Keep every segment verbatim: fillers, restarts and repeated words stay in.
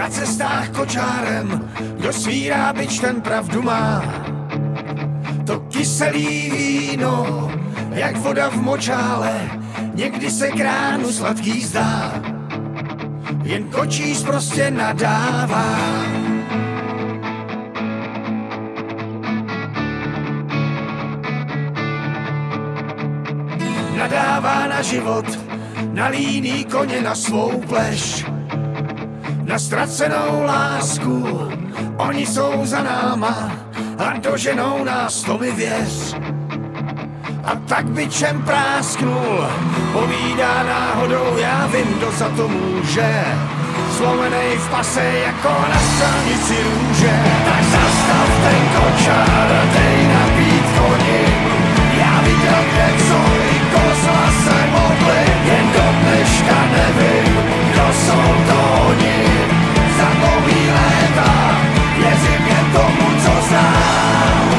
Na cestách kočárem, kdo svírá bič, ten pravdu má. To kyselý víno, jak voda v močále, někdy se kránu sladký zdá, jen kočíř prostě nadává. Nadává na život, na líný koně, na svou pleš, na ztracenou lásku. Oni jsou za náma a doženou nás, to mi věř. A tak bičem prásknul, povídá náhodou, já vím, kdo za to může. Zlomenej v pase jako na silnici růže. Tak zastav ten kočár a dej napít koni. Já viděl kde co i kozla se modli, jen do dneška nevím, kdo jsou to oni. Za dlouhý léta věřím jen tomu, co znám.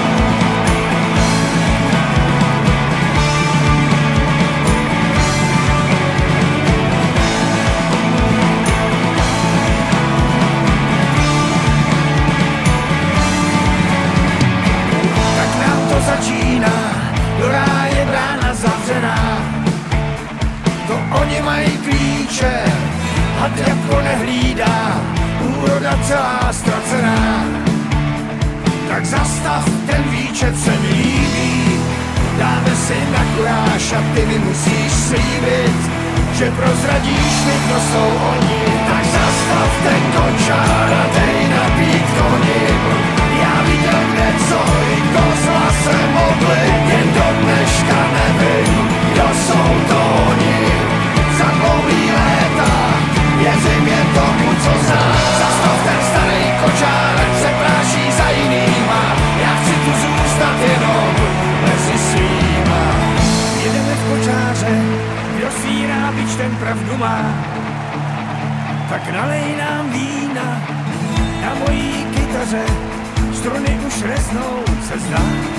Tak nám to začíná, do ráje brána zavřená. To oni mají klíče, had jako nehlídá, úroda celá ztracená. Tak zastav, ten výčet se mi líbí, dáme si na kuráž a ty mi musíš slíbit, že prozradíš mi, kdo jsou oni. Tak zastav ten kočár a dej napít koni. Já viděl kde co i kozla se modli, jen do dneška nevím, kdo jsou to oni. Za dlouhý léta věřím jen tomu, co znám. Zastav ten starý kočár, ať se práší za jinýma. Já chci tu zůstat jenom mezi svýma. Jedeme v kočáře, kdo svírá bič, ten pravdu má. Tak nalej nám vína na mojí kytaře, struny už reznou se zdá.